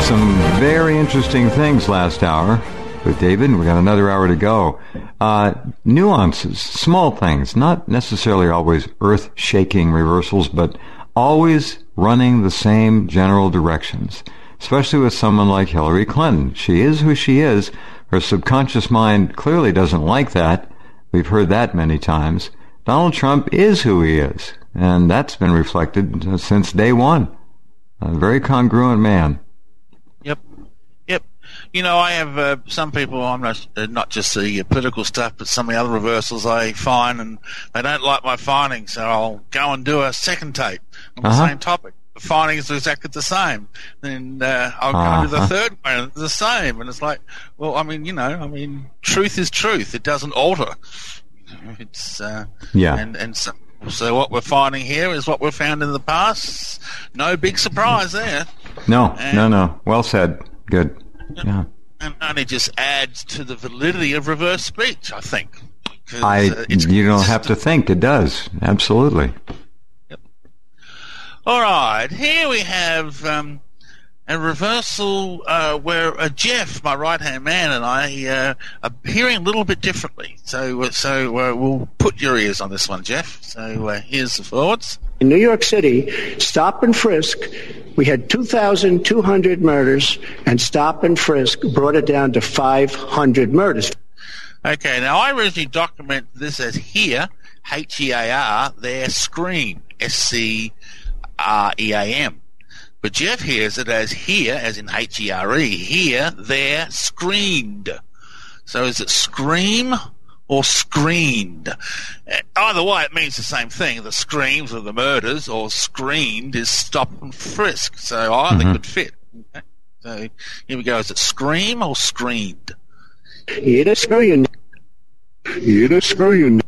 Some very interesting things last hour with David. We got another hour to go. Nuances, small things, not necessarily always earth-shaking reversals, but always running the same general directions, especially with someone like Hillary Clinton. She is who she is. Her subconscious mind clearly doesn't like that. We've heard that many times. Donald Trump is who he is, and that's been reflected since day one. A very congruent man. Yep. You know, I have some people, I'm not just the political stuff, but some of the other reversals I find, and they don't like my findings, so I'll go and do a second tape on the same topic. The findings are exactly the same. Then I'll go and do the third one, and it's the same. And it's like, well, truth is truth. It doesn't alter. It's and so what we're finding here is what we've found in the past. No big surprise there. No. Well said. Good. Yeah. And only just adds to the validity of reverse speech, I think. You don't have to think. It does. Absolutely. Yep. All right. Here we have a reversal where Jeff, my right-hand man, and I are hearing a little bit differently. So we'll put your ears on this one, Jeff. So here's the forwards. In New York City, stop and frisk, we had 2,200 murders, and stop and frisk brought it down to 500 murders. Okay, now I originally documented this as here, H-E-A-R, there, scream, S-C-R-E-A-M. But Jeff hears it as here, as in H-E-R-E, here, there, screened. So is it scream or screened? Either way, it means the same thing. The screams are the murders, or screened is stop and frisk. So either could fit. Okay? So here we go. Is it scream or screened? It is screened. It is screened.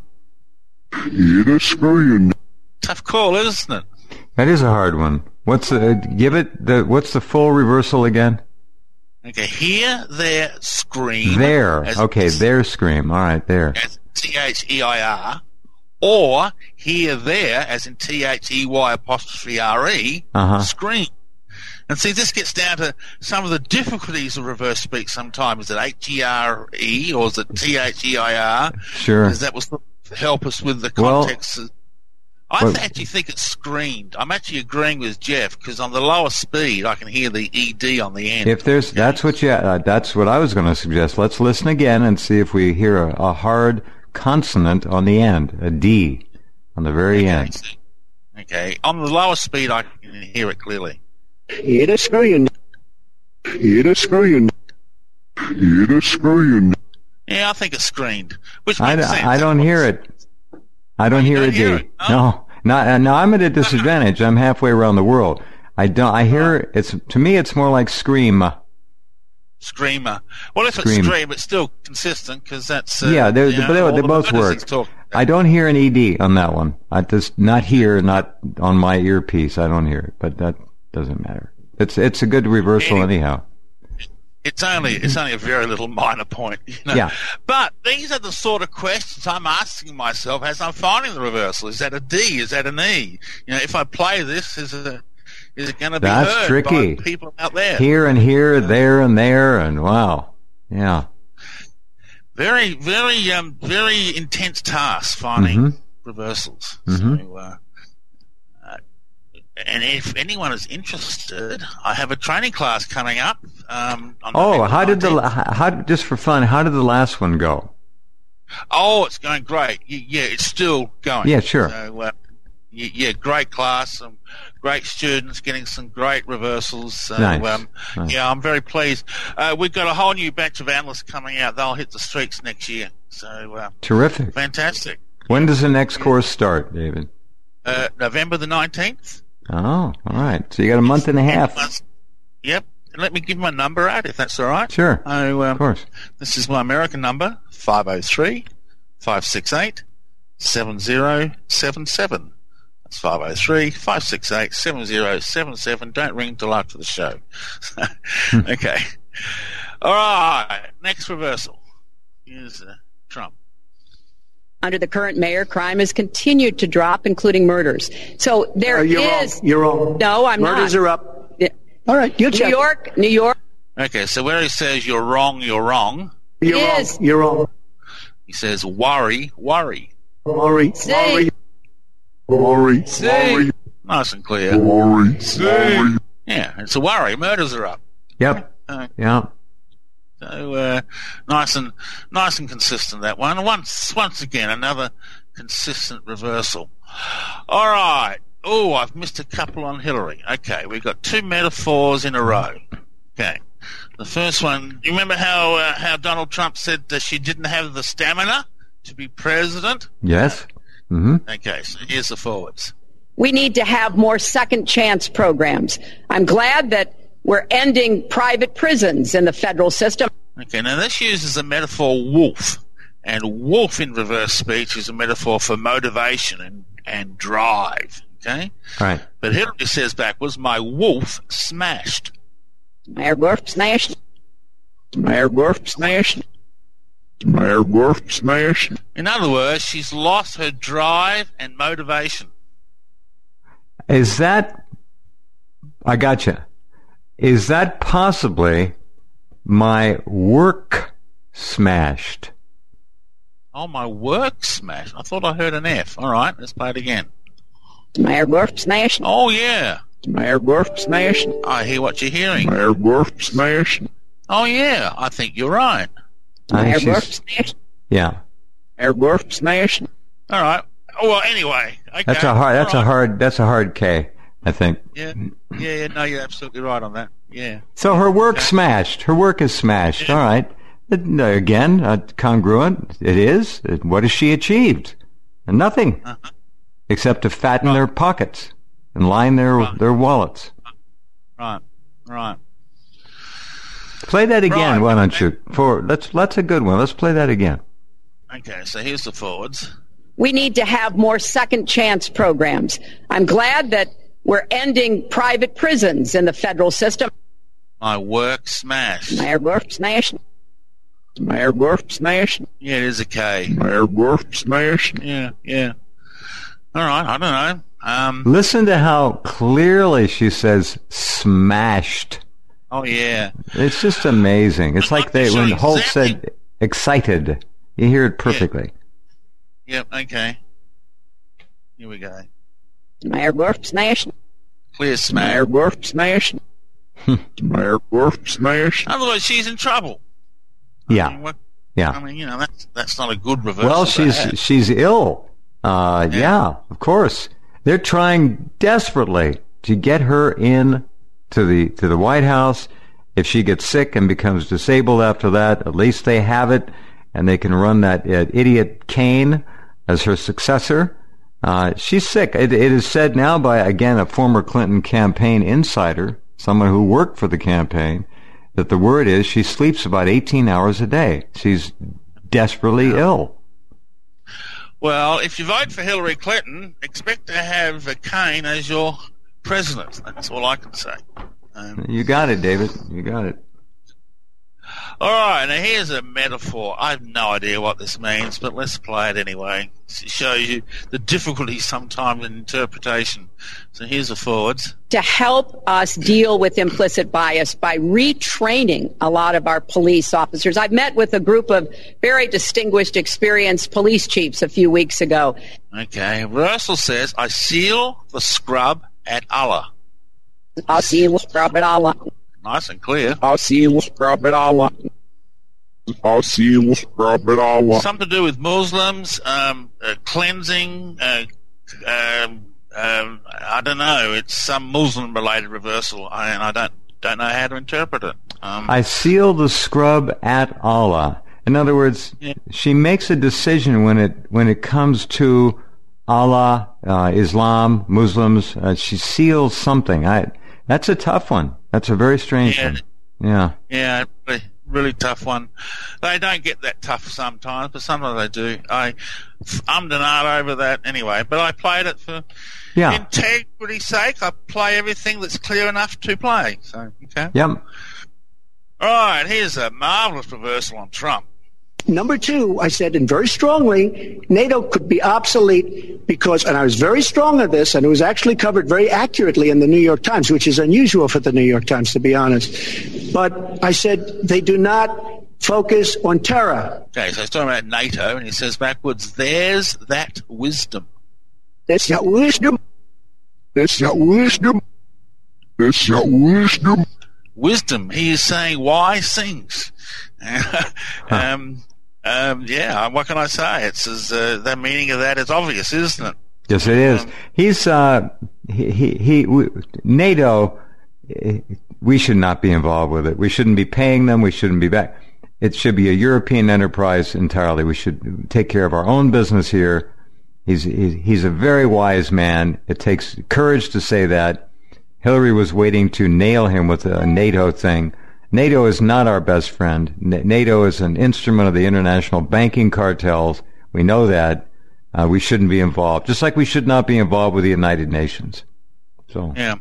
It is screened. Tough call, isn't it? That is a hard one. What's the full reversal again? Okay, here, there, scream. There. Okay, there, scream. All right, there. As T-H-E-I-R. Or here, there, as in T-H-E-Y'-R-E, scream. And see, this gets down to some of the difficulties of reverse speech sometimes. Is it H-E-R-E or is it T-H-E-I-R? Sure. Because that will help us with the context. I actually think it's screened. I'm actually agreeing with Jeff because on the lower speed, I can hear the ED on the end. That's what I was going to suggest. Let's listen again and see if we hear a hard consonant on the end, a D on the very end. Okay, on the lower speed, I can hear it clearly. It is screened. It is screened. It is screened. Yeah, I think it's screened. Which makes sense. I don't hear it. I don't hear a D. No. Now I'm at a disadvantage. I'm halfway around the world. I hear it's, to me, it's more like scream. Screamer. Well, if it's scream, it's still consistent because that's, they both work. I don't hear an ED on that one. I just, not on my earpiece. I don't hear it, but that doesn't matter. It's a good reversal anyhow. It's only a very little minor point, Yeah. But these are the sort of questions I'm asking myself as I'm finding the reversal. Is that a D? Is that an E? If I play this, is it going to be heard tricky. by people out there? Here and here, there and there, and wow, yeah. Very, very, very intense task finding reversals. So, and if anyone is interested, I have a training class coming up. Just for fun, how did the last one go? Oh, it's going great. Yeah, it's still going. Yeah, sure. So, great class, some great students getting some great reversals. So, nice. Yeah, I'm very pleased. We've got a whole new batch of analysts coming out. They'll hit the streets next year. So, terrific. Fantastic. When does the next course start, David? November the 19th. Oh, all right. So you got a month and a half. Yep. And let me give my number out, if that's all right. Sure. Of course. This is my American number, 503-568-7077. That's 503-568-7077. Don't ring till after the show. Okay. All right. Next reversal. Here's Trump. Under the current mayor, crime has continued to drop, including murders. So you're wrong. You're wrong. No, I'm Murders not. Are up. All right, you check. New York. Okay, so where he says you're wrong, You're wrong. Yes. You're wrong. he says worry. Worry. See. Worry. See? Nice and clear. Worry. Yeah, it's a worry. Murders are up. Yep. Yeah. So nice and consistent, that one. Once again, another consistent reversal. All right. Oh, I've missed a couple on Hillary. Okay, we've got 2 metaphors in a row. Okay. The first one, you remember how Donald Trump said that she didn't have the stamina to be president? Yes. Mm-hmm. Okay, so here's the forwards. We need to have more second chance programs. I'm glad that we're ending private prisons in the federal system. Okay, now this uses the metaphor wolf, and wolf in reverse speech is a metaphor for motivation and drive, okay? Right. But Hillary says backwards, my wolf smashed. My wolf smashed. My wolf smashed. My wolf smashed. In other words, she's lost her drive and motivation. Is that... I gotcha. Is that possibly my work smashed? Oh, my work smashed. I thought I heard an F. All right, let's play it again. My wolf smashed. Oh, yeah. My wolf smashed. I hear what you're hearing. My wolf smashed. Oh, yeah, I think you're right. My wolf smashed. Yeah. My wolf smashed. All right. Oh, well, anyway. Okay. That's a hard K, I think. Yeah, no, you're absolutely right on that. Yeah. So her work smashed. Her work is smashed. Yeah. All right. Again, congruent. It is. What has she achieved? Nothing. Uh-huh. Except to fatten their pockets and line their wallets. Right. Play that again, Right. why don't you? That's a good one. Let's play that again. Okay, so here's the forwards. We need to have more second chance programs. I'm glad that we're ending private prisons in the federal system. My work smashed. My wolf smashed. My wolf smashed. Yeah, it is a K. My wolf smashed. Yeah. All right, I don't know. Listen to how clearly she says smashed. Oh, yeah. It's just amazing. It's like when Holt exactly. said excited. You hear it perfectly. Yep, okay. Here we go. My wolf smashed. Clear smash. My wolf smashed. My wolf smashed. In other words, she's in trouble. Yeah. I mean, that's not a good reversal. Well, to have. she's ill. Yeah, of course. They're trying desperately to get her in to the White House. If she gets sick and becomes disabled after that, at least they have it, and they can run that idiot Kaine as her successor. She's sick. It is said now by, again, a former Clinton campaign insider, someone who worked for the campaign, that the word is she sleeps about 18 hours a day. She's desperately ill. Well, if you vote for Hillary Clinton, expect to have Kaine as your president. That's all I can say. You got it, David. You got it. All right, now here's a metaphor. I have no idea what this means, but let's play it anyway. It shows you the difficulty sometimes in interpretation. So here's the forwards. To help us deal with implicit bias by retraining a lot of our police officers. I've met with a group of very distinguished, experienced police chiefs a few weeks ago. Okay, reversal says, I seal the scrub at Allah. I'll see you scrub it all up. Nice and clear. I'll see you scrub it all up. I'll see you scrub it all up. Something to do with Muslims, cleansing, I don't know. It's some Muslim-related reversal, and I don't know how to interpret it. I seal the scrub at Allah. In other words, she makes a decision when it comes to Allah, Islam, Muslims. She seals something. That's a tough one. That's a very strange one. Yeah. Yeah, really tough one. They don't get that tough sometimes, but sometimes they do. I ummed and ahed over that anyway, but I played it for integrity's sake. I play everything that's clear enough to play. So, okay. Yep. All right, here's a marvelous reversal on Trump. Number two, I said, and very strongly, NATO could be obsolete because, and I was very strong on this, and it was actually covered very accurately in the New York Times, which is unusual for the New York Times, to be honest. But I said they do not focus on terror. Okay, so he's talking about NATO, and he says backwards, there's that wisdom. That's not wisdom. That's not wisdom. That's not wisdom. Wisdom. He is saying wise things. Yeah, what can I say? It's the meaning of that is obvious, isn't it? Yes, it is. He's NATO. We should not be involved with it. We shouldn't be paying them. We shouldn't be back. It should be a European enterprise entirely. We should take care of our own business here. He's a very wise man. It takes courage to say that. Hillary was waiting to nail him with a NATO thing. NATO is not our best friend. NATO is an instrument of the international banking cartels. We know that. We shouldn't be involved. Just like we should not be involved with the United Nations. So. Yeah.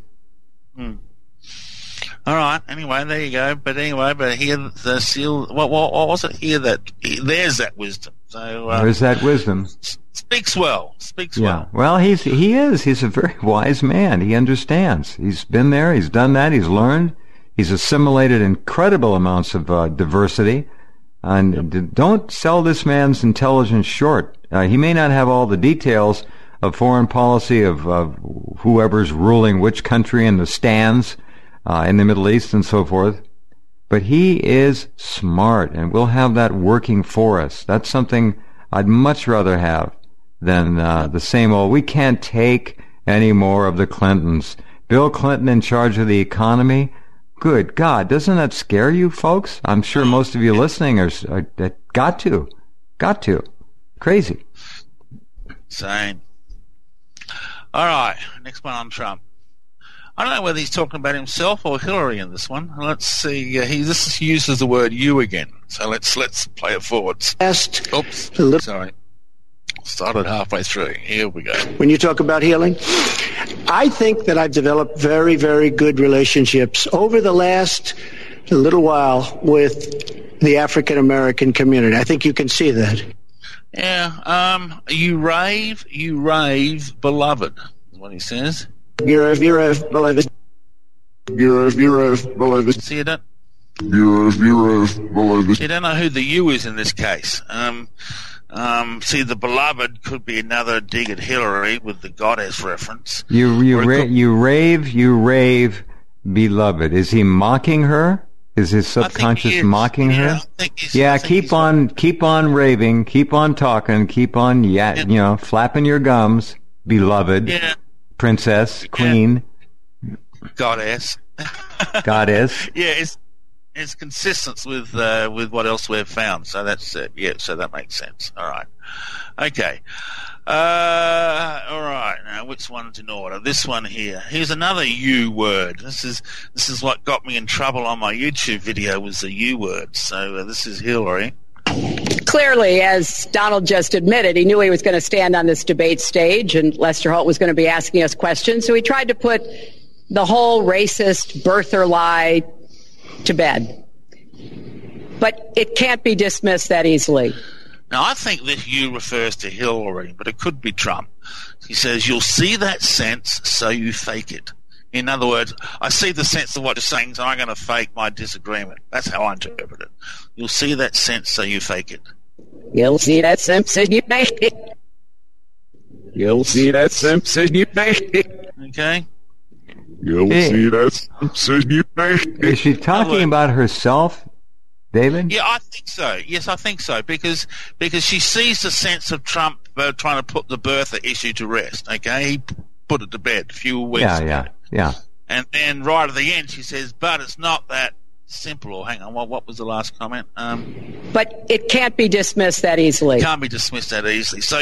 All right. Anyway, there you go. But here the seal. What was it here? There's that wisdom. So there's that wisdom. Speaks well. Yeah. Well, he is. He's a very wise man. He understands. He's been there. He's done that. He's learned. He's assimilated incredible amounts of diversity. And don't sell this man's intelligence short. He may not have all the details of foreign policy of whoever's ruling which country and the stands in the Middle East and so forth, but he is smart, and we'll have that working for us. That's something I'd much rather have than the same old, we can't take any more of the Clintons. Bill Clinton in charge of the economy? Good God, doesn't that scare you folks? I'm sure most of you listening are got to. Crazy. Insane. All right, next one on Trump. I don't know whether he's talking about himself or Hillary in this one. Let's see. This uses the word "you" again. So let's play it forwards. Oops. Sorry. Started halfway through. Here we go. When you talk about healing, I think that I've developed very, very good relationships over the last little while with the African American community. I think you can see that. Yeah. You rave, beloved, is what he says. You're beloved. Beloved. See you don't. Beloved. You don't know who the you is in this case. See, the beloved could be another dig at Hillary with the goddess reference. You rave, beloved. Is he mocking her? Is his subconscious mocking her? Keep on raving, keep on talking, keep on flapping your gums, beloved. Yeah. Princess, queen, goddess. Yeah, it's consistent with what else we've found. So that's it. Yeah, so that makes sense. All right. Okay. All right. Now, which one's in order? This one here. Here's another U word. This is what got me in trouble on my YouTube video, was the U word. So this is Hillary. Clearly, as Donald just admitted, he knew he was going to stand on this debate stage and Lester Holt was going to be asking us questions. So he tried to put the whole racist birther lie to bed. But it can't be dismissed that easily. Now, I think this you refers to Hillary, but it could be Trump. He says, you'll see that sense, so you fake it. In other words, I see the sense of what you're saying, so I'm going to fake my disagreement. That's how I interpret it. You'll see that sense, so you fake it. You'll see that sense, so you fake it. You'll see that sense, so you fake it. Okay? You'll see that sense, so you fake it. Is she talking about herself, David? Yeah, I think so. Yes, I think so, because she sees the sense of Trump trying to put the birther issue to rest. Okay, he put it to bed a few weeks ago. Yeah. And then right at the end, she says, "But it's not that simple." Or hang on, what was the last comment? But it can't be dismissed that easily. Can't be dismissed that easily. So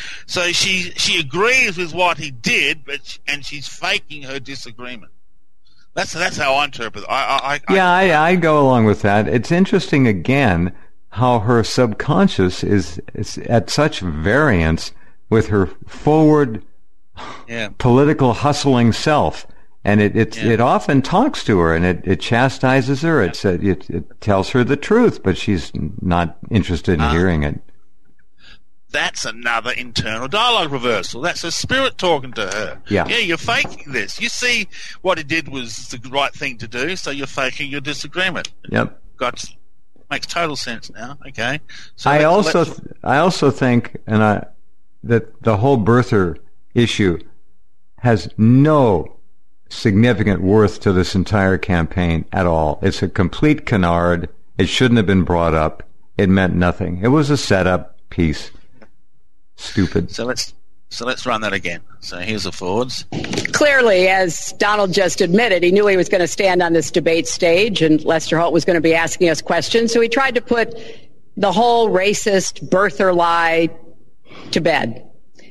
she agrees with what he did, and she's faking her disagreement. That's how I interpret it. I go along with that. It's interesting again how her subconscious is at such variance with her forward political hustling self, and it often talks to her and it chastises her. It tells her the truth, but she's not interested in hearing it. That's another internal dialogue reversal. That's her spirit talking to her. Yeah, you're faking this. You see what he did was the right thing to do, so you're faking your disagreement. Yep. Gotcha. Makes total sense now. Okay. So I also think, that the whole birther issue has no significant worth to this entire campaign at all. It's a complete canard. It shouldn't have been brought up. It meant nothing. It was a setup piece. Stupid. So let's run that again. So here's the forwards. Clearly, as Donald just admitted, he knew he was going to stand on this debate stage and Lester Holt was going to be asking us questions. So he tried to put the whole racist birther lie to bed.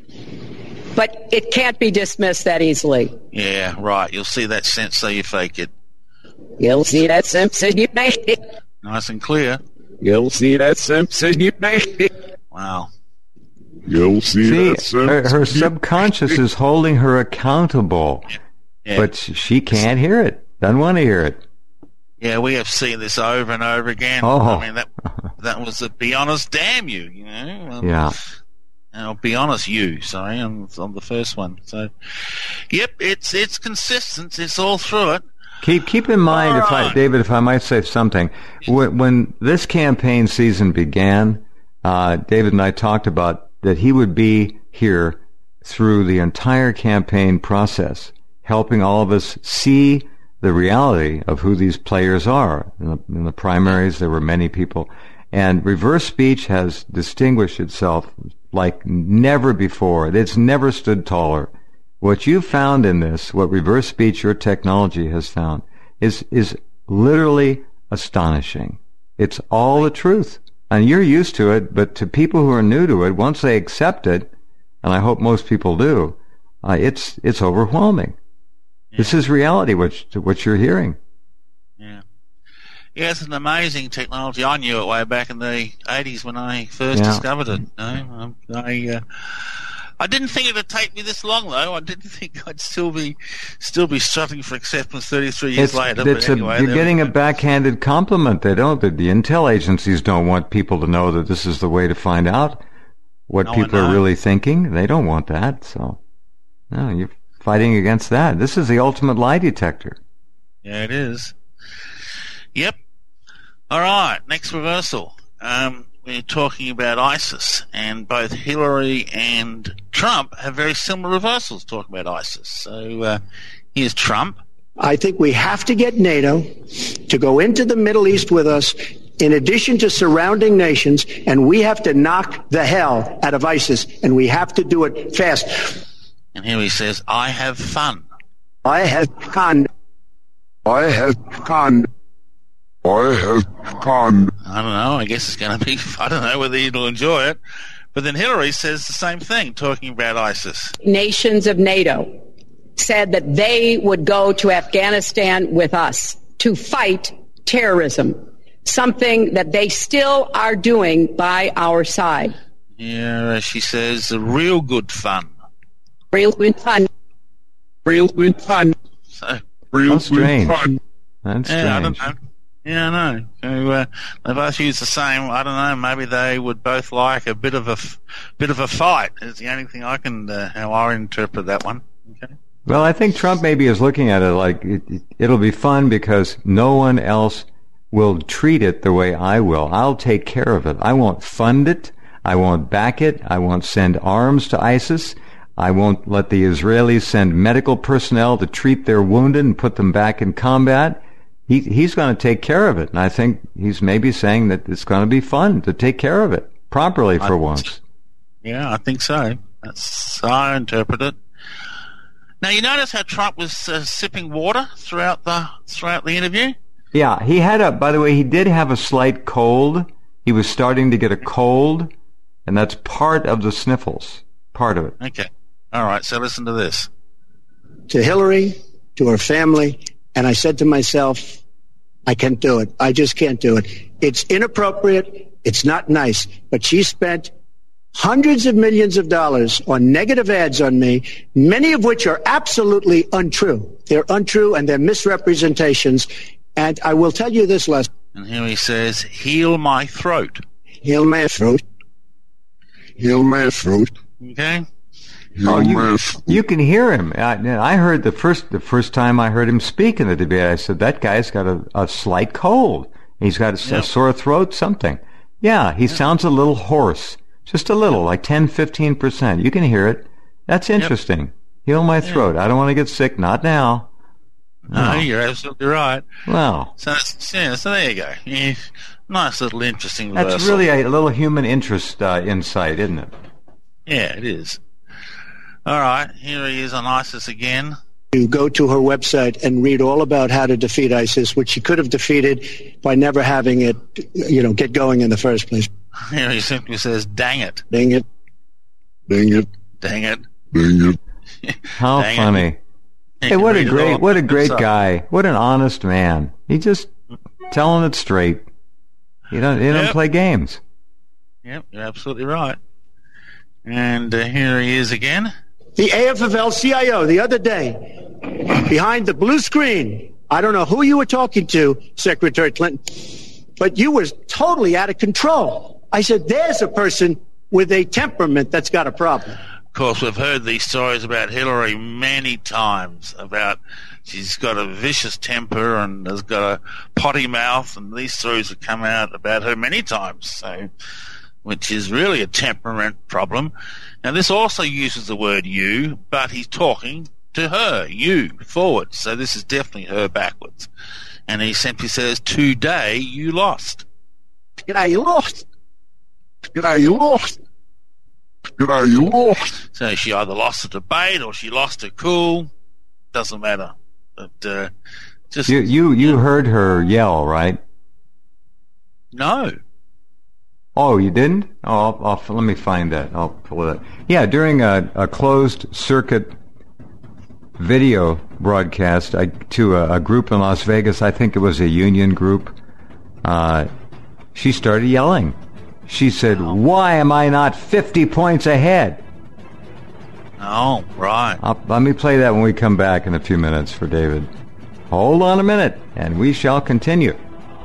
But it can't be dismissed that easily. Yeah, right. You'll see that sense, so you fake it. You'll see that sense, so you make it. Nice and clear. You'll see that sense, so you make it. Wow. You'll see that sense. Her subconscious is holding her accountable, but she can't hear it. Doesn't want to hear it. Yeah, we have seen this over and over again. Oh. I mean, that was a be honest, damn you, you know. Yeah. I'll be honest, sorry, on the first one. So, yep, it's consistent. It's all through it. Keep in mind, David, if I might say something, when this campaign season began, David and I talked about that he would be here through the entire campaign process, helping all of us see the reality of who these players are. In the primaries, there were many people. And reverse speech has distinguished itself like never before. It's never stood taller. What you found in this, what reverse speech, your technology has found, is literally astonishing. It's all the truth. And you're used to it, but to people who are new to it, once they accept it, and I hope most people do, it's overwhelming. Yeah. This is reality, what you're hearing. Yeah. Yeah, it's an amazing technology. I knew it way back in the 80s when I first discovered it. I didn't think it would take me this long, though. I didn't think I'd still be struggling for acceptance 33 years later. But anyway, you're getting a backhanded compliment. The intel agencies don't want people to know that this is the way to find out what people are really thinking. They don't want that. So, no, you're fighting against that. This is the ultimate lie detector. Yeah, it is. Yep. All right, next reversal. We're talking about ISIS, and both Hillary and Trump have very similar reversals talking about ISIS. So here's Trump. I think we have to get NATO to go into the Middle East with us, in addition to surrounding nations, and we have to knock the hell out of ISIS, and we have to do it fast. And here he says, I have fun. I have fun. I have fun. I have fun. I don't know. I guess it's going to be, I don't know whether he'll enjoy it. But then Hillary says the same thing, talking about ISIS. Nations of NATO said that they would go to Afghanistan with us to fight terrorism, something that they still are doing by our side. Yeah, she says, real good fun. Real good fun. Real good fun. So, real strange. good fun. That's strange. I don't know. Yeah, I know. So they both use the same. I don't know. Maybe they would both like a bit of a fight. Is the only thing I can how I interpret that one. Okay. Well, I think Trump maybe is looking at it like it'll be fun because no one else will treat it the way I will. I'll take care of it. I won't fund it. I won't back it. I won't send arms to ISIS. I won't let the Israelis send medical personnel to treat their wounded and put them back in combat. He's going to take care of it. And I think he's maybe saying that it's going to be fun to take care of it properly for once. Yeah, I think so. That's how I interpret it. Now, you notice how Trump was sipping water throughout the interview? Yeah, by the way, he did have a slight cold. He was starting to get a cold, and that's part of the sniffles. Part of it. Okay. All right, so listen to this. To Hillary, to her family, and I said to myself, I can't do it. I just can't do it. It's inappropriate. It's not nice. But she spent hundreds of millions of dollars on negative ads on me, many of which are absolutely untrue. They're untrue and they're misrepresentations. And I will tell you this, Les. And here he says, heal my throat. Heal my throat. Heal my throat. Okay? Oh, you can hear him. I heard the first time I heard him speak in the debate, I said, that guy's got a slight cold. He's got a sore throat, something. Yeah, he sounds a little hoarse. Just a little, like 10, 15%. You can hear it. That's interesting. Heal my throat. I don't want to get sick. Not now. No, you're absolutely right. Well. So there you go. Yeah, nice little interesting That's reversal. really a little human interest insight, isn't it? Yeah, it is. All right, here he is on ISIS again. You go to her website and read all about how to defeat ISIS, which she could have defeated by never having it, get going in the first place. Here he simply says, dang it. Dang it. Dang it. Dang it. Dang it. How Dang funny. it. Hey, what a great himself. guy. What an honest man. He just telling it straight. He don't play games. Yep, you're absolutely right. And here he is again. The AFL-CIO the other day, behind the blue screen, I don't know who you were talking to, Secretary Clinton, but you were totally out of control. I said, there's a person with a temperament that's got a problem. Of course, we've heard these stories about Hillary many times, about she's got a vicious temper and has got a potty mouth, and these stories have come out about her many times, so which is really a temperament problem. Now, this also uses the word you, but he's talking to her, you, forward. So this is definitely her backwards. And he simply says, today you lost. G'day, you lost. G'day, you lost. G'day, you lost. So she either lost the debate or she lost her cool. Doesn't matter. But just You heard her yell, right? no. Oh, you didn't? Oh, let me find that. I'll pull it up. Yeah, during a closed circuit video broadcast to a group in Las Vegas, I think it was a union group, she started yelling. She said, "Why am I not 50 points ahead?" Oh, right. Let me play that when we come back in a few minutes for David. Hold on a minute, and we shall continue.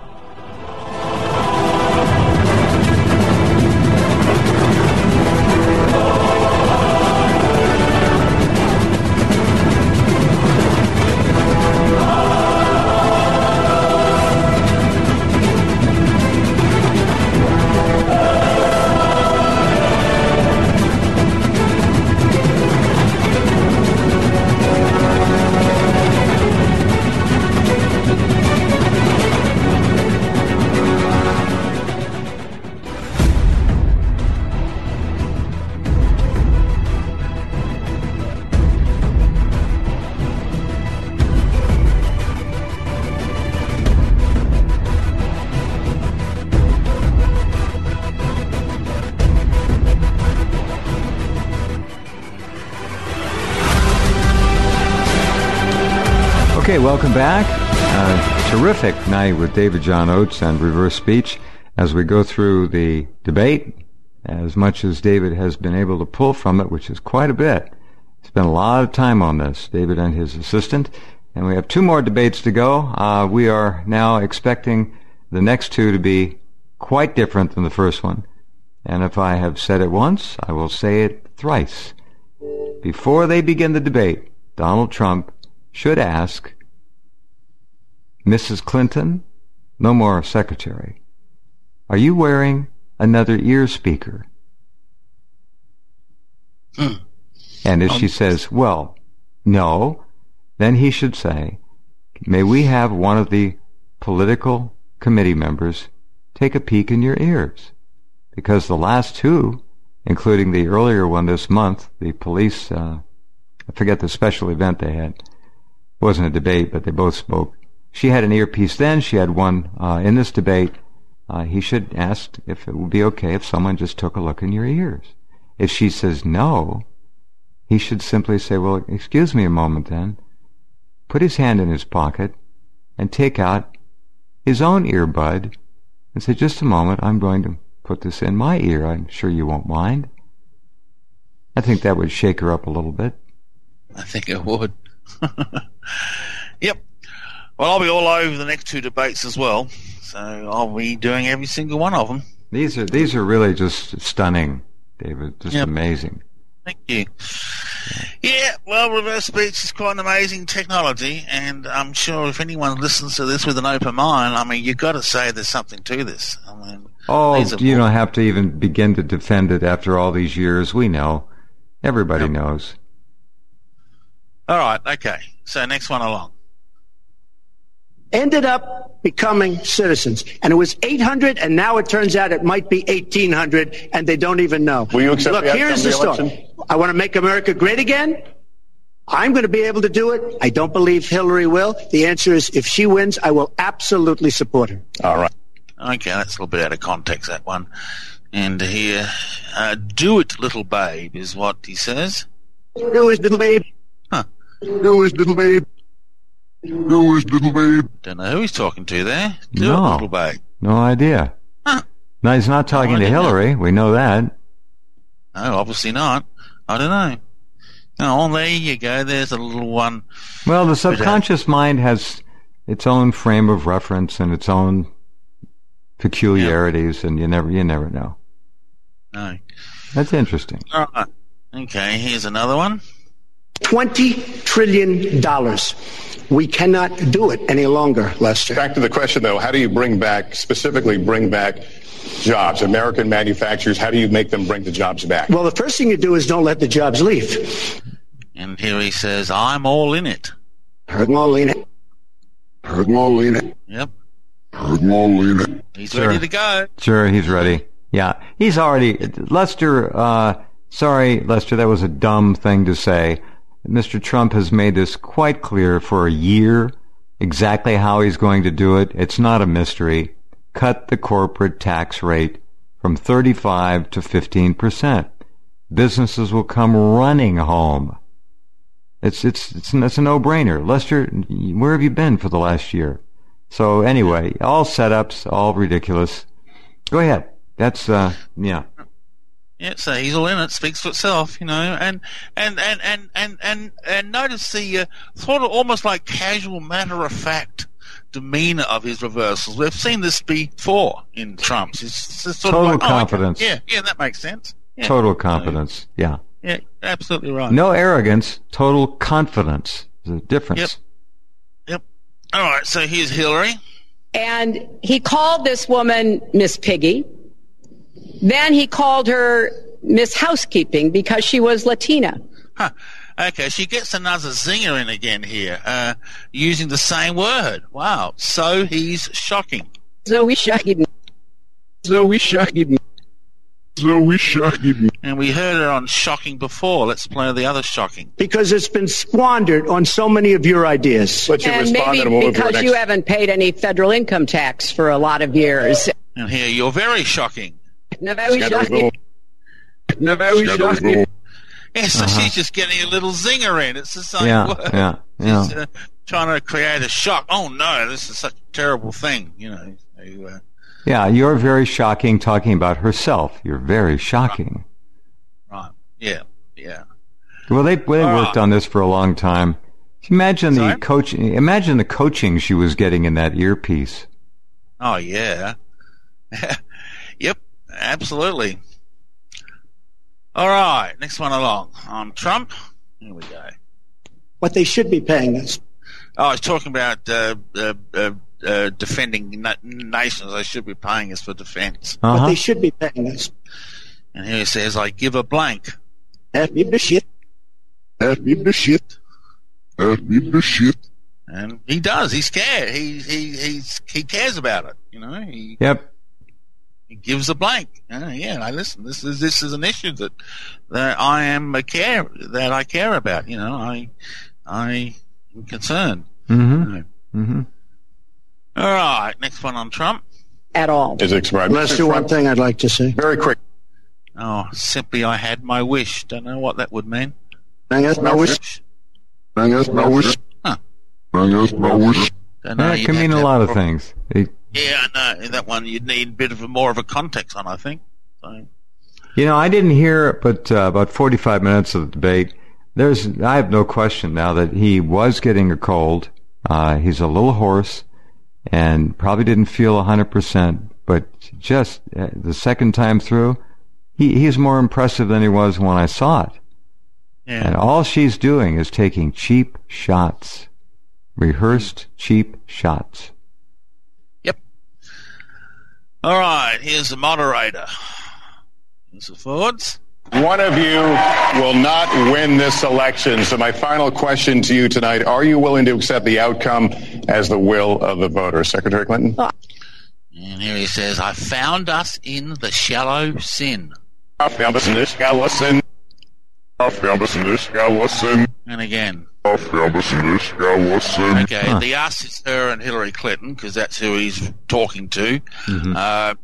Okay, welcome back. Terrific night with David John Oates and Reverse Speech as we go through the debate, as much as David has been able to pull from it, which is quite a bit. Spent a lot of time on this, David and his assistant, and we have two more debates to go. We are now expecting the next two to be quite different than the first one, and if I have said it once, I will say it thrice. Before they begin the debate, Donald Trump should ask Mrs. Clinton, no more secretary, are you wearing another ear speaker? And if she says, well, no, then he should say, may we have one of the political committee members take a peek in your ears? Because the last two, including the earlier one this month, the police, I forget the special event they had, wasn't a debate, but they both spoke. She had an earpiece then. She had one in this debate. He should ask if it would be okay if someone just took a look in your ears. If she says no, he should simply say, well, excuse me a moment then, put his hand in his pocket and take out his own earbud and say, just a moment, I'm going to put this in my ear. I'm sure you won't mind. I think that would shake her up a little bit. I think it would. Yep. Well, I'll be all over the next two debates as well, so I'll be doing every single one of them. These are really just stunning, David. Just Yep. amazing. Thank you. Yeah, well, reverse speech is quite an amazing technology, and I'm sure if anyone listens to this with an open mind, I mean, you've got to say there's something to this. I mean, you don't have to even begin to defend it after all these years. We know. Everybody knows. All right, okay. So next one along. Ended up becoming citizens. And it was 800, and now it turns out it might be 1,800, and they don't even know. Will you accept Look, the outcome here's of the the story. election? I want to make America great again. I'm going to be able to do it. I don't believe Hillary will. The answer is if she wins, I will absolutely support her. All right. Okay, that's a little bit out of context, that one. And here, do it, little babe, is what he says. Do it, little babe. Huh. Do it, little babe. Do it, little babe. Don't know who he's talking to there. Do No. it, little babe. No idea. Huh. No, he's not talking I to didn't know. Hillary. We know that. No, obviously not. I don't know. Oh, there you go. There's a little one. Well, the subconscious mind has its own frame of reference and its own peculiarities, and you never know. No. That's interesting. All right. Okay, here's another one. $20 trillion. We cannot do it any longer, Lester. Back to the question, though, how do you specifically bring back jobs? American manufacturers, how do you make them bring the jobs back? Well, the first thing you do is don't let the jobs leave. And here he says, I'm all in it. Heard them all in it. Heard them all in it. Yep. Heard them all in it. He's Sure. ready to go. Sure, he's ready. Yeah, he's already... Lester, sorry, Lester, that was a dumb thing to say. Mr. Trump has made this quite clear for a year, exactly how he's going to do it. It's not a mystery. Cut the corporate tax rate from 35 to 15%. Businesses will come running home. It's a no-brainer. Lester, where have you been for the last year? So anyway, all setups, all ridiculous. Go ahead. That's yeah. Yeah, so he's all in it. Speaks for itself, you know. And notice the sort of almost like casual, matter-of-fact demeanor of his reversals. We've seen this before in Trump's. It's sort Total of like, confidence. Okay. Yeah, that makes sense. Yeah. Total confidence. Yeah. Yeah, absolutely right. No arrogance, total confidence. There's a difference. Yep. All right, so here's Hillary. And he called this woman Miss Piggy. Then he called her Miss Housekeeping because she was Latina. Huh. Okay, she gets another zinger in again here, using the same word. Wow. So he's shocking. So we shocking. And we heard her on shocking before. Let's play the other shocking. Because it's been squandered on so many of your ideas. Let you And respond, and maybe we'll move to our because next. you haven't paid any federal income tax for a lot of years. And here, you're very shocking. No, we shocking. Yeah, so she's just getting a little zinger in. It's the same word. Yeah. She's trying to create a shock. Oh, no, this is such a terrible thing, you know. So, Yeah, you're very shocking talking about herself. You're very shocking. right. Yeah. Well, they worked on this for a long time. Imagine Sorry? Imagine the coaching she was getting in that earpiece. Oh, yeah. Yep, absolutely. All right, next one along. Trump. Here we go. What they should be paying us. Oh, I was talking about defending nations. They should be paying us for defense. What they should be paying us. And here he says, I give a blank. That be the shit. And he does. He's scared. He cares about it. You know. Yep. He gives a blank. Yeah, listen. This is an issue that I care about. You know, I am concerned. Mm-hmm. All right, next one on Trump. At all. Is expired. Lester, one thing I'd like to say. Very quick. Oh, simply I had my wish. Don't know what that would mean. That's my wish. Huh. Don't know. That You'd can have mean to a have lot of more- things. Yeah, I know. That one you'd need a bit of more of a context on, I think. So, You know, I didn't hear it, but about 45 minutes of the debate, I have no question now that he was getting a cold. He's a little hoarse and probably didn't feel 100%, but just the second time through, he's more impressive than he was when I saw it. Yeah. And all she's doing is taking cheap shots. Rehearsed cheap shots. Yep. All right, here's the moderator. Mr. Fords. One of you will not win this election. So my final question to you tonight, are you willing to accept the outcome as the will of the voters? Secretary Clinton? And here he says, I found us in the shallow sin. I found us in this shallow sin. I found us in this shallow sin. And again. I found us in this shallow sin. Okay, the us is her and Hillary Clinton, because that's who he's talking to. Mm-hmm.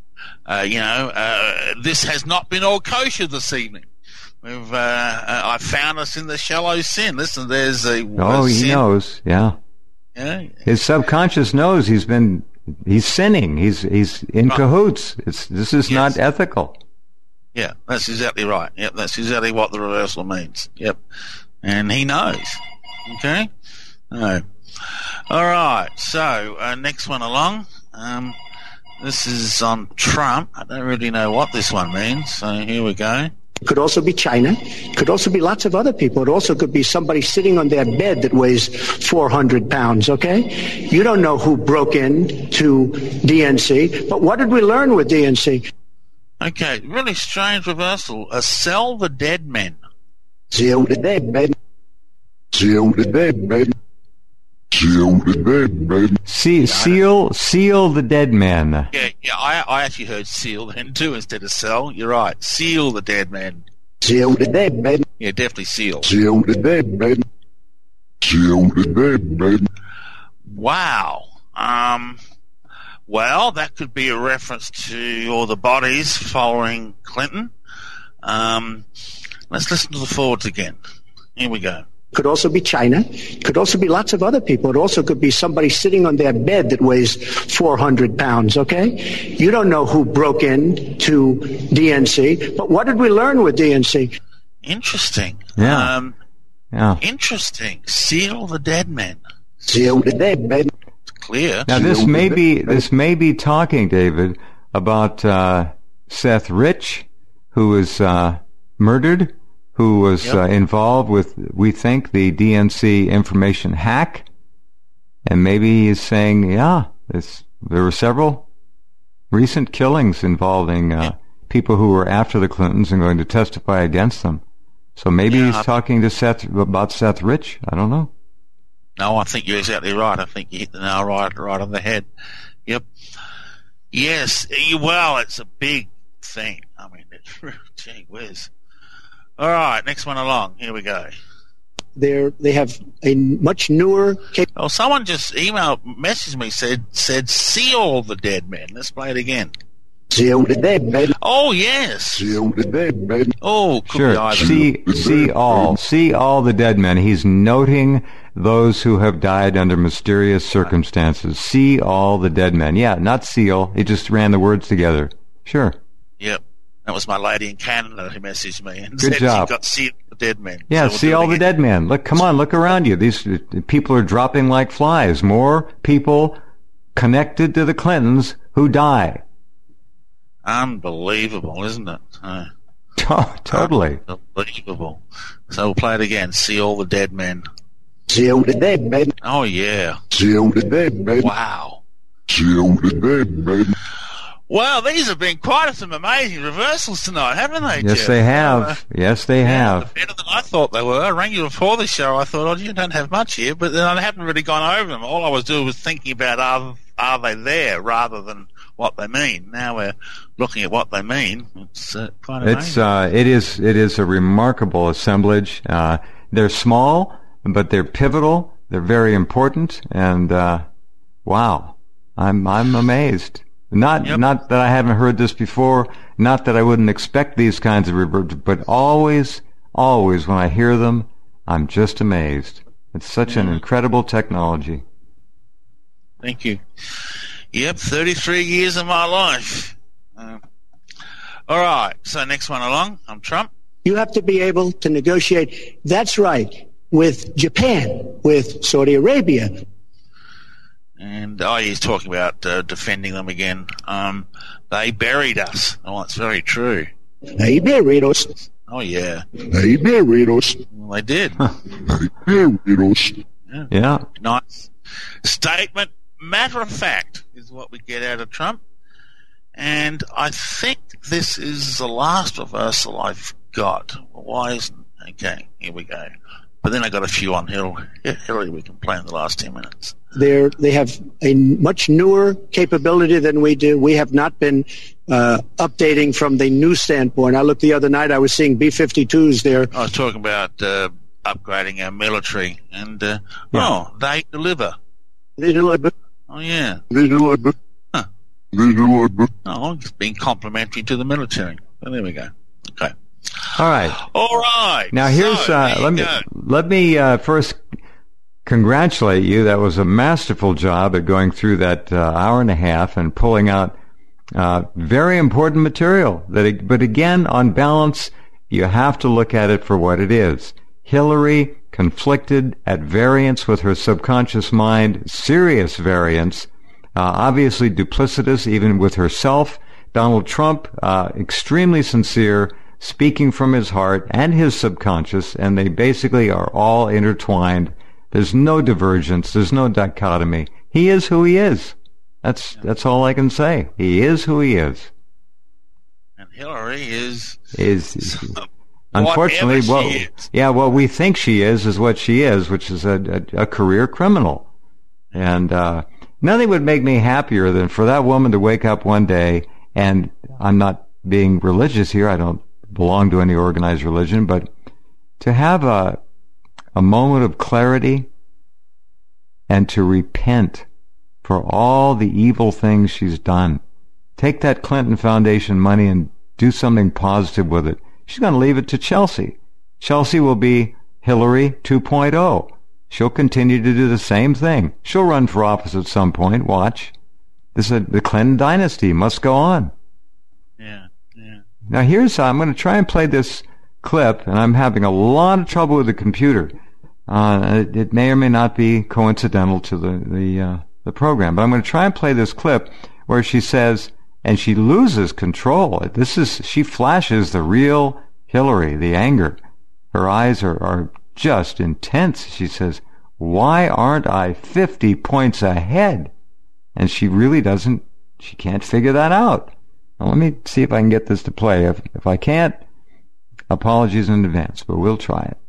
This has not been all kosher this evening. I found us in the shallow sin. Listen, there's a he sin. knows. Yeah. Yeah. His subconscious knows he's sinning. He's in cahoots. This is not ethical. Yeah, that's exactly right. Yep, that's exactly what the reversal means. Yep, and he knows. Okay. All right. So next one along. This is on Trump. I don't really know what this one means, so here we go. It could also be China. It could also be lots of other people. It also could be somebody sitting on their bed that weighs 400 pounds, okay? You don't know who broke in to DNC, but what did we learn with DNC? Okay, really strange reversal. Sell the dead men. Seal the dead men. Seal the dead men. Seal the dead men. Seal the dead men. Yeah, I actually heard seal then too instead of sell. You're right. Seal the dead men. Seal the dead men. Yeah, definitely seal. Seal the dead men. Seal the dead men. Wow. Well, that could be a reference to all the bodies following Clinton. Let's listen to the forwards again. Here we go. Could also be China. Could also be lots of other people. It also could be somebody sitting on their bed that weighs 400 pounds, okay? You don't know who broke in to DNC, but what did we learn with DNC? Interesting. Yeah. Interesting. Seal the dead men. Seal the dead men. It's clear. Now this may be talking, David, about Seth Rich, who was murdered, who was involved with, we think, the DNC information hack. And maybe he's saying, there were several recent killings involving people who were after the Clintons and going to testify against them. So maybe he's talking to about Seth Rich. I don't know. No, I think you're exactly right. I think you hit the nail right on the head. Yep. Yes. Well, it's a big thing. I mean, gee whiz. All right, next one along. Here we go. They have a much newer... Oh, someone just messaged me, said seal the dead men. Let's play it again. Seal the dead men. Oh, yes. Seal the dead men. Oh, could be either. See all the dead men. He's noting those who have died under mysterious circumstances. See all the dead men. Yeah, not seal. He just ran the words together. Sure. Yep. That was my lady in Canada who messaged me and Good said job. she got see the dead men. Yeah, so see all the dead men. Look, come on, look around you. These people are dropping like flies. More people connected to the Clintons who die. Unbelievable, isn't it? Totally. Unbelievable. So we'll play it again. See all the dead men. Seal the dead men. Oh, yeah. Seal the dead men. Wow. Seal the dead men. Well, these have been quite some amazing reversals tonight, haven't they, Yes, Jeff? they have. Yes, they have. Better than I thought they were. I rang you before the show. I thought, you don't have much here, but then I haven't really gone over them. All I was doing was thinking about are they there rather than what they mean. Now we're looking at what they mean. It's quite amazing. It is a remarkable assemblage. They're small, but they're pivotal. They're very important, and wow, I'm amazed. Not that I haven't heard this before, not that I wouldn't expect these kinds of reverbs, but always when I hear them, I'm just amazed. It's such an incredible technology. Thank you. Yep, 33 years of my life. All right, so next one along. I'm Trump. You have to be able to negotiate, that's right, with Japan, with Saudi Arabia. And he's talking about defending them again. They buried us. Oh, that's very true. Hey, Doritos. Oh, yeah. Hey, Doritos. Well, they did. Hey, Doritos. Yeah. Nice statement. Matter of fact is what we get out of Trump. And I think this is the last reversal I've got. Why isn't... Okay, here we go. But then I got a few on Hillary we can play in the last 10 minutes. They have a much newer capability than we do. We have not been updating from the new standpoint. I looked the other night, I was seeing B-52s there. I was talking about upgrading our military, and they deliver. They deliver. Oh, yeah. They deliver. Huh. They deliver. Oh, it's being complimentary to the military. Well, there we go. Okay. All right. All right. Now here's let me first congratulate you. That was a masterful job at going through that hour and a half and pulling out very important material. But again, on balance, you have to look at it for what it is. Hillary conflicted, at variance with her subconscious mind, serious variance, obviously duplicitous even with herself. Donald Trump, extremely sincere, speaking from his heart and his subconscious, and they basically are all intertwined. There's no divergence. There's no dichotomy. He is who he is. That's all I can say. He is who he is. And Hillary is unfortunately, what we think she is what she is, which is a career criminal. And nothing would make me happier than for that woman to wake up one day, and I'm not being religious here. I don't belong to any organized religion, but to have a moment of clarity and to repent for all the evil things she's done. Take that Clinton Foundation money and do something positive with it. She's going to leave it to Chelsea. Chelsea will be Hillary 2.0. She'll continue to do the same thing. She'll run for office at some point. Watch. The Clinton dynasty must go on. Yeah. Now I'm going to try and play this clip, and I'm having a lot of trouble with the computer. It may or may not be coincidental to the program, but I'm going to try and play this clip where she says, and she loses control. She flashes the real Hillary, the anger. Her eyes are just intense. She says, "Why aren't I 50 points ahead?" And she really she can't figure that out. Now, let me see if I can get this to play. If I can't, apologies in advance, but we'll try it.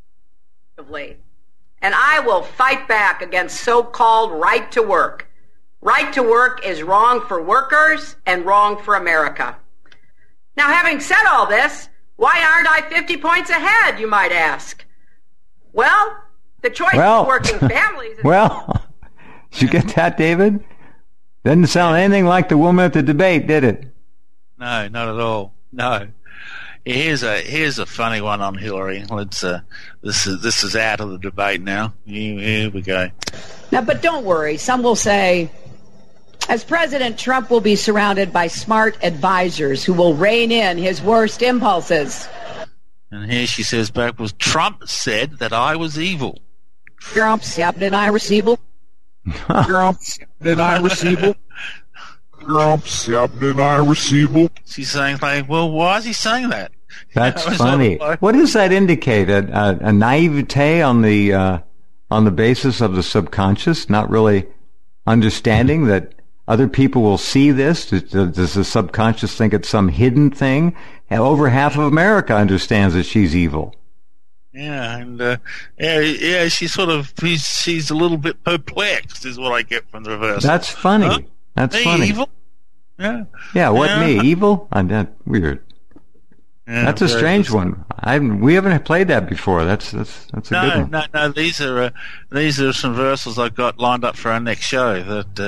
And I will fight back against so-called right to work. Right to work is wrong for workers and wrong for America. Now, having said all this, why aren't I 50 points ahead, you might ask? Well, the choice of working families... Did you get that, David? Doesn't sound anything like the woman at the debate, did it? No, not at all. No. Here's a funny one on Hillary. Let's this is out of the debate now. Here we go. Now, but don't worry. Some will say, as President, Trump will be surrounded by smart advisors who will rein in his worst impulses. And here she says back, was Trump said that I was evil. Trump said that I was evil. Trump said that I was evil. Trump said that I was evil. She's saying, like, well, why is he saying that? That's funny. What does that indicate? A naivete on the basis of the subconscious, not really understanding that other people will see this? Does the subconscious think it's some hidden thing? Over half of America understands that she's evil. Yeah, and she's she's a little bit perplexed, is what I get from the reverse. That's funny. Huh? That's me funny. Evil? Yeah. Yeah. What, me evil? Weird. Yeah, that's a strange one. We haven't played that before. That's a good one. No. These are some reversals I've got lined up for our next show.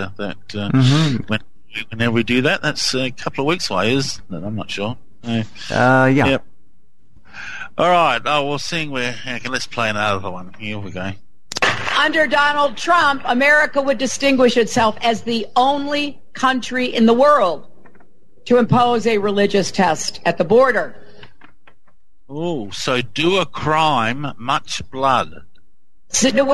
Whenever we do that, that's a couple of weeks away. I'm not sure. Yeah. Yep. All right. Oh, we'll see. Let's play another one. Here we go. Under Donald Trump, America would distinguish itself as the only country in the world to impose a religious test at the border. Oh, so do a crime, much blood.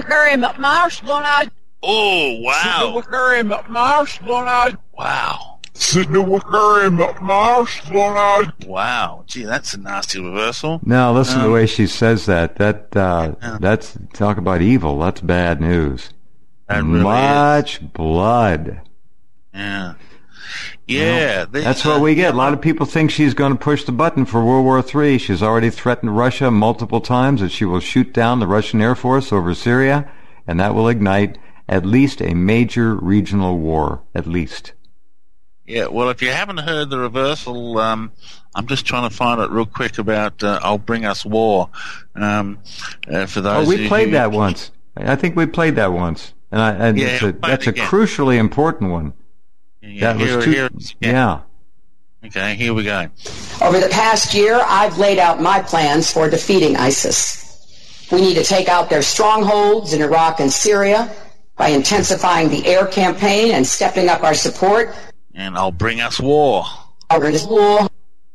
Oh, wow. Wow. Sitting with her in my Wow. Gee, that's a nasty reversal. Now, listen to the way she says that. That's, talk about evil. That's bad news. That really Much is. blood. Yeah. Yeah. Well, that's what we get. A lot of people think she's going to push the button for World War III. She's already threatened Russia multiple times that she will shoot down the Russian Air Force over Syria, and that will ignite at least a major regional war, at least. Yeah, well, if you haven't heard the reversal, I'm just trying to find it real quick about I'll Bring Us War. For those we played that once. I think we played that once. And that's a crucially important one. Yeah, yeah. Okay, here we go. Over the past year, I've laid out my plans for defeating ISIS. We need to take out their strongholds in Iraq and Syria by intensifying the air campaign and stepping up our support. And I'll Bring Us War. There you go.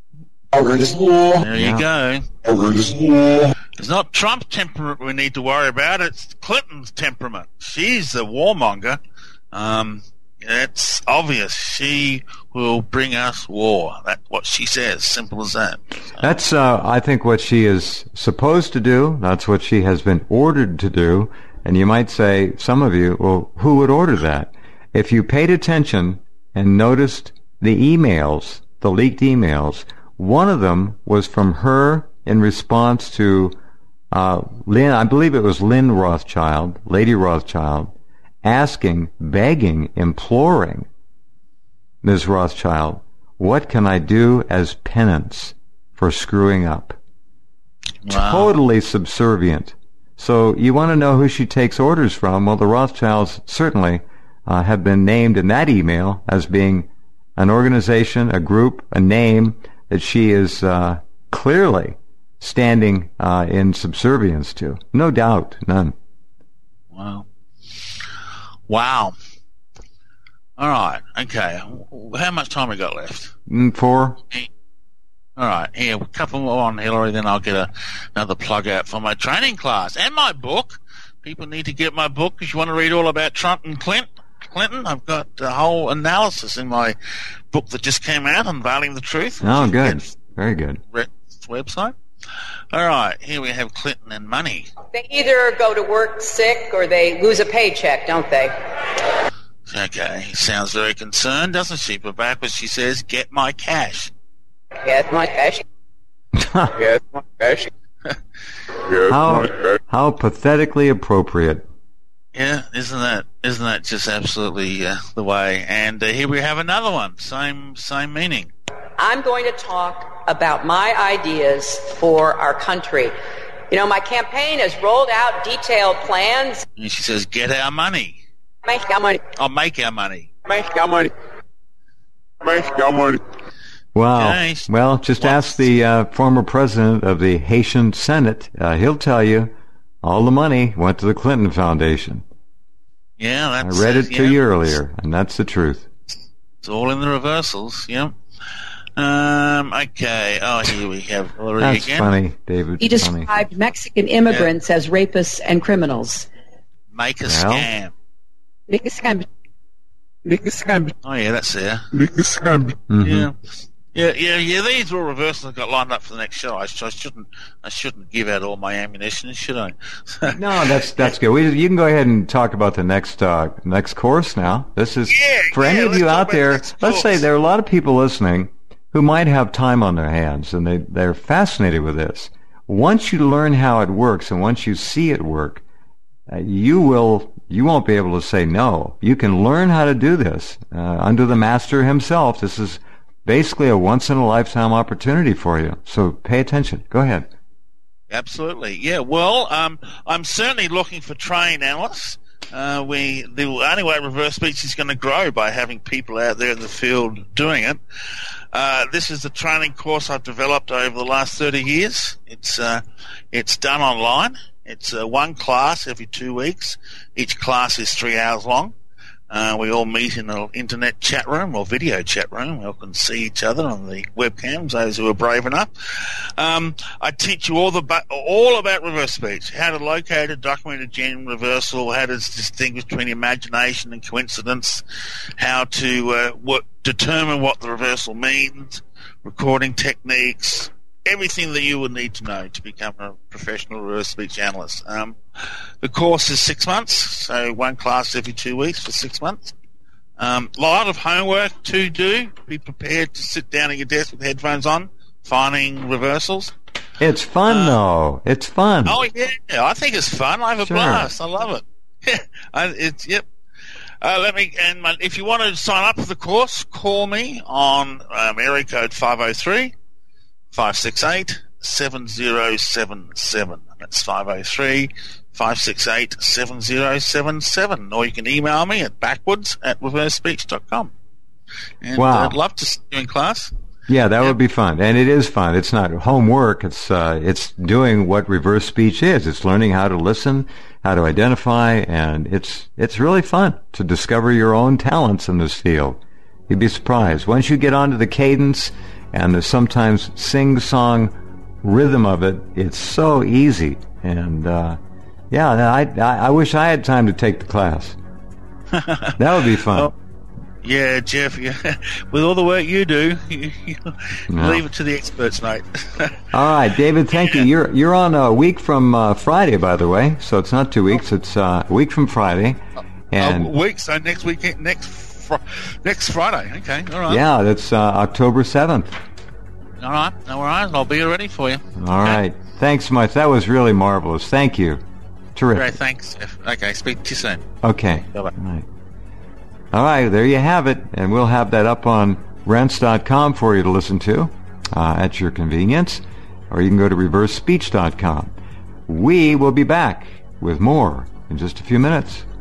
It's not Trump's temperament we need to worry about. It's Clinton's temperament. She's the warmonger. It's obvious. She will bring us war. That's what she says. Simple as that. So. That's, I think, what she is supposed to do. That's what she has been ordered to do. And you might say, some of you, well, who would order that? If you paid attention and noticed the emails, the leaked emails, one of them was from her in response to Lynn, I believe it was Lynn Rothschild, Lady Rothschild, asking, begging, imploring Ms. Rothschild, what can I do as penance for screwing up? Wow. Totally subservient. So you want to know who she takes orders from? Well, the Rothschilds certainly have been named in that email as being an organization, a group, a name that she is clearly standing in subservience to. No doubt, none. Wow. All right. Okay. How much time we got left? 4. All right. Here, a couple more on Hillary, then I'll get another plug out for my training class and my book. People need to get my book if you want to read all about Trump and Clinton. I've got a whole analysis in my book that just came out, Unveiling the Truth. Oh, good. Very good. Website. All right, here we have Clinton and money. They either go to work sick or they lose a paycheck, don't they? Okay, sounds very concerned, doesn't she? But backwards she says, get my cash. Get my cash. Get my cash. How pathetically appropriate. Yeah, isn't that just absolutely the way? And here we have another one, same meaning. I'm going to talk about my ideas for our country. You know, my campaign has rolled out detailed plans. And she says, get our money. Make our money. I'll make our money. Make our money. Make our money. Wow. Okay. Well, just ask the former president of the Haitian Senate. He'll tell you all the money went to the Clinton Foundation. Yeah, I read it to you earlier, and that's the truth. It's all in the reversals, yeah. Okay. Oh, here we have Hillary That's again. Funny, David. He described Mexican immigrants as rapists and criminals. Make a scam. Make a scam. Make a scam. Oh, yeah, that's there. Make a scam. Mm-hmm. Yeah. These were reversals I've got lined up for the next show. I shouldn't give out all my ammunition, should I? No, that's good. You can go ahead and talk about the next course now. This is for any of you out there. Let's say there are a lot of people listening who might have time on their hands, and they're fascinated with this. Once you learn how it works, and once you see it work, you won't be able to say no. You can learn how to do this under the master himself. This is basically a once-in-a-lifetime opportunity for you. So pay attention. Go ahead. Absolutely. Yeah, well, I'm certainly looking for trained analysts. The only way reverse speech is going to grow by having people out there in the field doing it. This is the training course I've developed over the last 30 years. It's done online. It's one class every 2 weeks. Each class is 3 hours long. We all meet in an internet chat room or video chat room. We all can see each other on the webcams, those who are brave enough. I teach you all about reverse speech, how to locate a documented genuine reversal, how to distinguish between imagination and coincidence, how to determine what the reversal means, recording techniques, everything that you will need to know to become a professional reverse speech analyst. The course is 6 months, so one class every 2 weeks for 6 months. A lot of homework to do. Be prepared to sit down at your desk with headphones on, finding reversals. It's fun, though. It's fun. Oh, yeah. I think it's fun. I have a blast. I love it. Yep. If you want to sign up for the course, call me on area code 503-568-7077. That's 503-568-7077. Or you can email me at backwards@reversespeech.com. And wow. I'd love to see you in class. Yeah, that would be fun. And it is fun. It's not homework. It's doing what reverse speech is. It's learning how to listen, how to identify, and it's really fun to discover your own talents in this field. You'd be surprised. Once you get onto the cadence and the sometimes sing-song rhythm of it, it's so easy. And, I wish I had time to take the class. That would be fun. Oh, yeah, Jeff, with all the work you do, leave it to the experts, mate. All right, David, thank you. You're on a week from Friday, by the way, so it's not 2 weeks. It's a week from Friday. And week, so next weekend, next Friday. Okay, all right. Yeah, that's October 7th. All right, no worries. I'll be ready for you. All right. Thanks so much. That was really marvelous. Thank you. Terrific. Great, thanks. Okay, speak to you soon. Okay. Bye-bye. All right, there you have it. And we'll have that up on Rense.com for you to listen to at your convenience. Or you can go to ReverseSpeech.com. We will be back with more in just a few minutes.